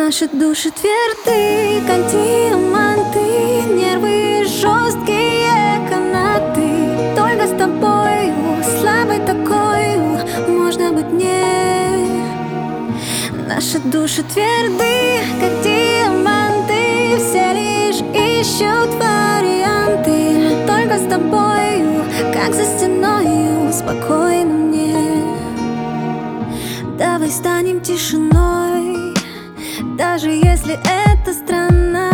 Наши души тверды, как диаманты, нервы жесткие канаты. Только с тобою, слабой такою, можно быть мне. Наши души тверды, как диаманты, все лишь ищут варианты. Только с тобою, как за стеною, спокойно мне. Давай станем тишиной, даже если это странно.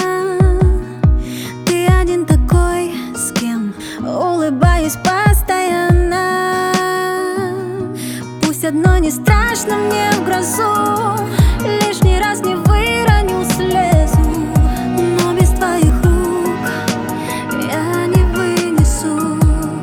Ты один такой, с кем улыбаюсь постоянно. Пусть одно не страшно мне в грозу, лишний раз не выроню слезу. Но без твоих рук я не вынесу.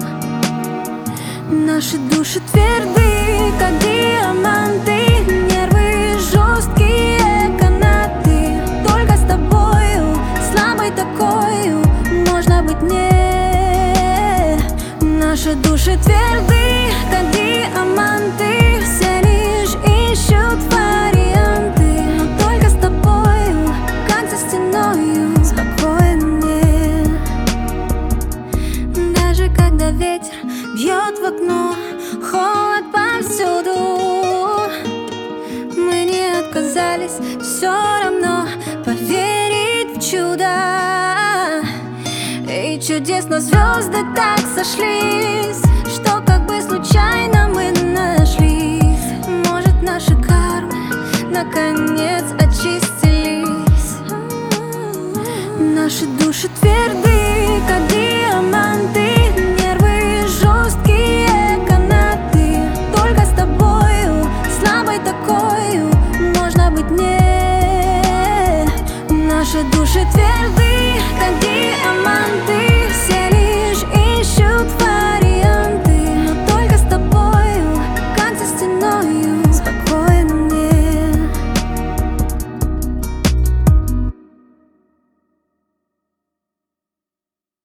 Наши души тверды, как диаманты, нервы жесткие канаты. Только с тобою, слабой такою, можно быть мне. Наши души тверды, как диаманты, все лишь ищут варианты. Но только с тобою, как за стеною, спокойно мне. Даже когда ветер бьет в окно, холод повсюду, мы не отказались все равно поверить в чудо. И чудесно звезды так сошлись, что как бы случайно мы нашлись. Может, наши кармы наконец очистились. Наши души тверды, как диаманты, нервы жесткие канаты. Только с тобою, слабой такою, можно быть мне. Наши души тверды, как диаманты.